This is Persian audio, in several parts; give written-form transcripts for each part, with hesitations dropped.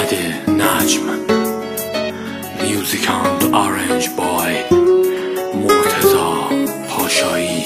محمد نجم. میوزیک اند آرنج بای مرتضی پاشایی.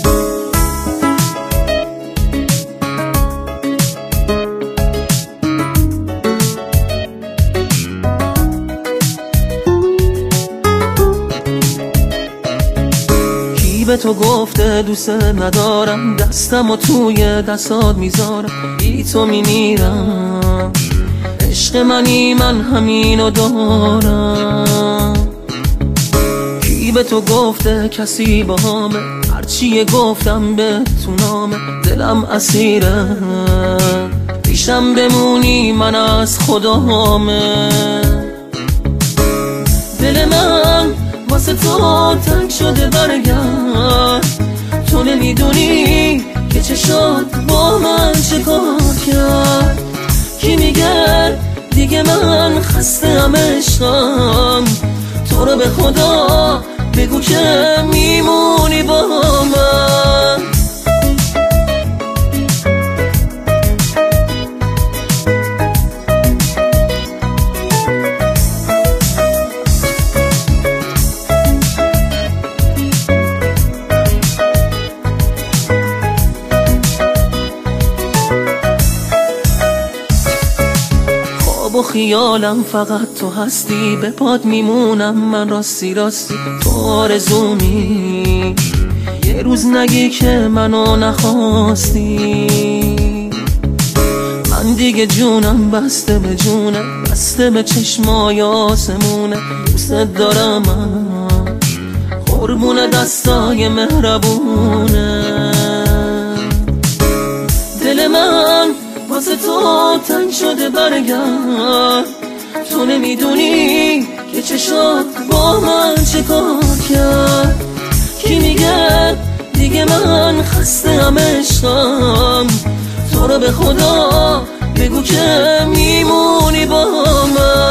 به تو گفته دوست ندارم، دستم و توی دستات میذارم، بی تو میمیرم. عشق منی من همینو دارم. کی به تو گفته کسی باهامه، هرچی گفتم به تو نامه، دلم اسیره، پیشم بمونی من از خدامه. دل من واسه تو تنگ شده برگرد، تو نمیدونی که چه شد با من چه کار کرد. کی میگه دیگه من خسته ام عشقم، تو رو به خدا بگو که میمونی با من. با خیالم فقط تو هستی، به پاد میمونم من راستی راستی. تو آرزومی یه روز نگی که منو نخواستی. من دیگه جونم بسته به جونه، بسته به چشمای آسمونه. دوست دارم من قربون دستای مهربونه. دل من واسه تو تنگ شده برگرد، تو نمیدونی که چه شد با من چه کار کرد. کی میگه دیگه من خسته ام عشقم، تو رو به خدا بگو که میمونی با من.